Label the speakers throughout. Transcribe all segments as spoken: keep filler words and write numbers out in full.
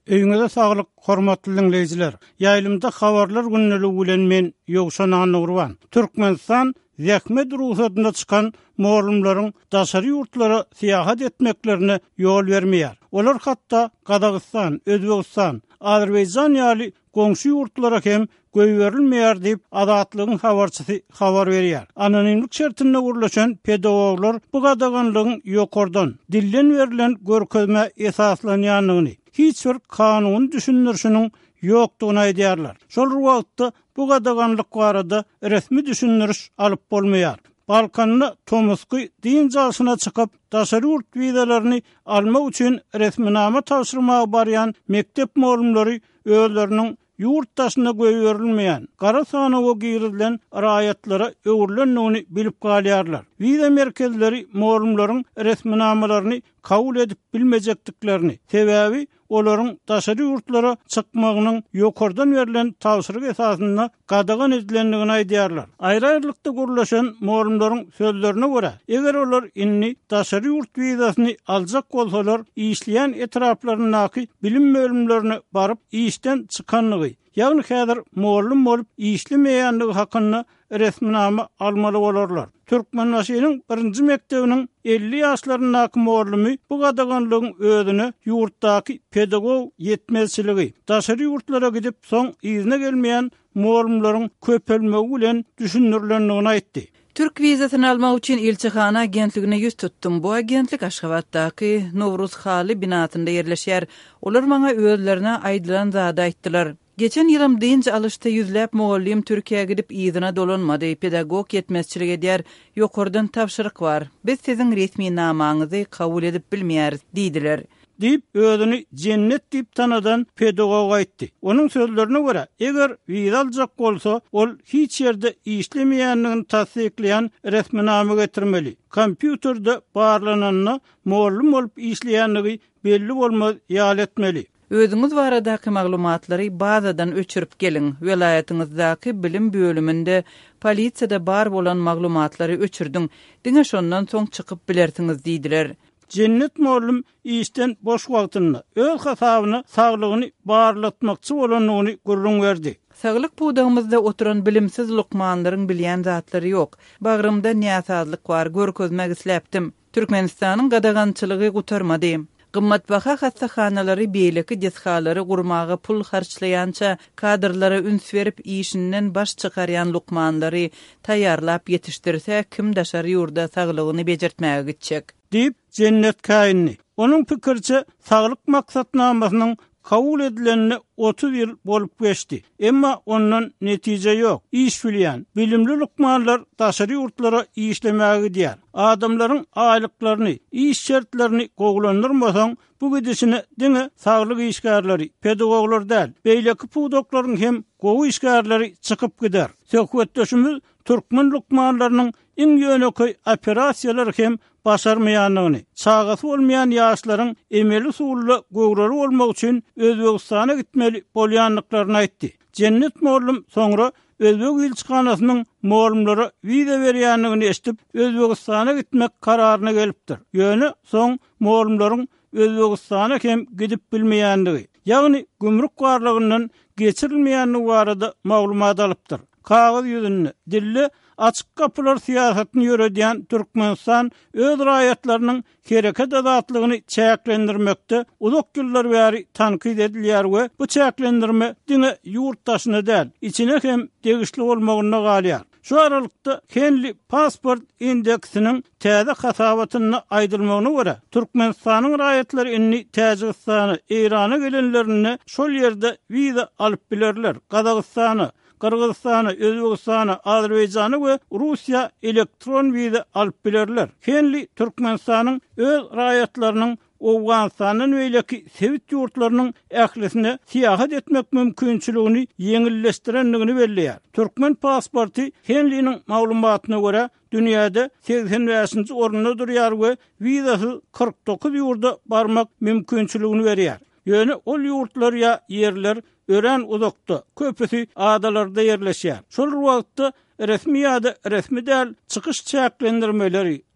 Speaker 1: Öýüňize saglyk, hormatly dinleýijiler. Ýaýlymda habarlar günneli bilen men Ýogşan Nurwan. Türkmenistan Zähmet ruhsatynda çykan moğolumlaryň daşary ýurtlara syýahat etmeklerine ýol bermeýär. Olar hatda Gadagistan, Özbegistan, Azerbaýjan ýaly goňşy ýurtlara hem göýberilmeýär diýip adatlygyň habarçysy habar berýär. Anonimlik şertinde gurulýan pedagoglar bu gadaganlygyň ýokardan dillen berilen görkezme esaslanýanlygyny, hiç bir kanun düşünürşüniň ýokdugyny aýdýarlar. Şol wagtda bu gadaganlyk barada resmi düşünürüş alyp bolmaýar. Balkanna Tomusky din jasyna çykyp daşary ýurt wizalaryny almak üçin resminama tapşyrmagy barýan mektep moğolumlary özleriniň yurttaşyna göýberilmeýän gara sanawy girilen raýatlara öwürlendigini bilip galýarlar. Wiza merkezleri moğolumlaryň resminamalaryny kabul edip bilmejekdiklerini, sebäbi olaryň daşary ýurtlara çykmagynyň ýokardan berilen tapşyryk esasynda gadagan edilendigini aýdýarlar. Aýry-aýrylykda gurulýan moğolumlaryň sözlerine görä, eger olar inni daşary ýurt wizasyny aljak bolsalar, işleýän etraplarynaky bilim bölümlerine baryp işden çykanlygy, ýagny häzir moğolum bolup işlemeýänligi hakynda resminama almaly bolarlar. Türkmenbaşynyň birinji mektebiniň elli ýaşlarynaky moğolumy bu gadaganlygyň özüne ýurtdaky pedagog ýetmezçiligi, daşary ýurtlara gidip soň izine gelmeýän moğolumlaryň köpelmegi bilen düşündirilendigini aýtdy.
Speaker 2: Türk wizasyny almak üçin elçihana agentligine ýüz tutdum. Bu agentlik Aşgabatdaky Nowruz Haly binatynda ýerleşýär. Olar maňa özlerine aýdylan zady aýtdylar. Geçen ýylym diňçe alışda yüzläp moğollym Türkiýe gidip ýyzyna dolanmady. Pedagog ýetmezçilige diýär, ýokardan tapşyryk bar. Biz siziň resmi namaňyzy kabul edip bilmeýäris diýdiler.
Speaker 1: Dip özüni cennet dip tanadan pedagog aýtdy. Onuň sözlerine görä, eger wiza aljak bolsa, ol hiç ýerde işlemeýänligini tasdikleýän resminama getirmeli. Kompýuterде barlananyna moğolum bolup işleýänligi belli bolmaz ýal etmeli.
Speaker 2: Özüňiz baradaky maglumatlary bazadan öçürüp gelin. Welaýatyňyzdaky bilim bölüminde polisiýada bar bolan maglumatlary öçürdüň. Diňe şondan soň çykyp bilersiňiz diýdiler.
Speaker 1: Cennet moğolum işten boş wagtyny, öz hasabyna saglygyny barlatmakçy bolanyny gurrun berdi.
Speaker 2: Saglyk puwdagymyzda oturan bilimsiz lukmanlaryň bilýän zatlary ýok. Bagrymda näsazlyk bar, görkezmek isläpdim. Türkmenistanyň gadagançylygy gutarmady. Gymmatbaha hastahanalary beýleki deshalary gurmagy pul harçlaýança kadrlara üns berip işinden baş çykarýan lukmanlary taýýarlap ýetişdirse kim daşary ýurda saglygyny bejertmäge gitjek
Speaker 1: diýip cennet kaýynny. Onuň pikirçe saglyk maksatnamasynyň kabul edilenine otuz ýyl bolup geçdi. Emma ondan netije ýok. İş bilýän, bilimli lukmanlar daşary ýurtlara işlemäge diýär. Adamlaryň aýlyklaryny, iş şertlerini goglandyrmasaň, bu gidişine diňe saglyk işgärleri, pedagoglar däl, beýleki puwdoklaryň hem gowy işgärleri çykyp gider. Söhbetdeşimiz türkmen lukmanlarynyň iň ýöneki operasiýalary hem başarmaýanlygyny, çagasy bolmaýan ýaşlaryň emeli suwly gowrary bolmak üçin Özbegistana gitmeli bolýanlyklaryny aýtdy. Cennet moğolum soňra Özbek ilçihanasynyň moğolumlara wiza berýänligini eşitip Özbegistana gitmek kararyna gelipdir. Ýöne soň moğolumlaryň Özbegistana hem gidip bilmeýänligi, ýagny gümrük garlygyndan geçirilmeýänligi barada maglumat alypdyr. Kagaz ýüzünde dilli açık kapılar siyasetini yürüdüyen Türkmenistan öz raýatlarynyň hereket azatlygyny çäklendirmekde uzak ýyllar bäri tankyd edilýär we bu çäklendirme diňe ýurtdaşyna däl, içine hem degişli bolmagyna galýar. Şu aralykda kenli pasport indeksiniň täze hasabatyny aýdylmagyna görä, Türkmenistanyň raýatlary inni Täjikistana, Irana gelenlerini şol ýerde wiza alyp bilerler. Gazagystany, Kırgızstany, Özbegistany, Azerbaýjany we Russiýa elektron wiza alyp bilerler. Kenli Türkmenistanyň öz raýatlarynyň Owganistanyň beýleki sewit ýurtlarynyň ählisine syýahat etmek mümkinçiligini ýeňilleşdirenligini belleýär. Türkmen pasporty kenliniň maglumatyna görä dünýäde seksen beşinji orunda durýar we wizasy kırk dokuz ýurda barmak mümkinçiligini berýär. Ýöne ol ýurtlar ýa ýerler ören uzakda, köpüsi adalarda yerleşýär. Şol wagtda resmi ýa-da resmi däl çykyş çäklendirmeleri,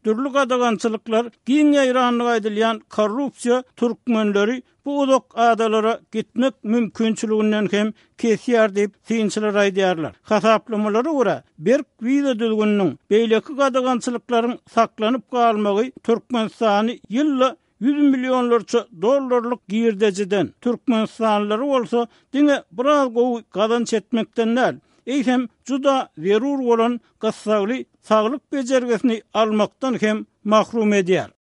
Speaker 1: türlü gadagançylyklar, giň ýaýranlyk aýdylýan korrupsiýa türkmenleri bu uzak adalara gitmek mümkinçiliginden hem kesýär diýip synçylar aýdýarlar. Hasaplamalara görä, Berk wiza düzgünniň beýleki gadagançylyklaryň saklanyp galmagy Türkmenistany ýylla yüz milyonlarça dollarlyk girdejiden Türkmenistanlary bolsa diňe biraz gowy gazanç etmekden näl, eýsem juda zerur bolan gassagly saglyk bejergesini almakdan hem mahrum edýär.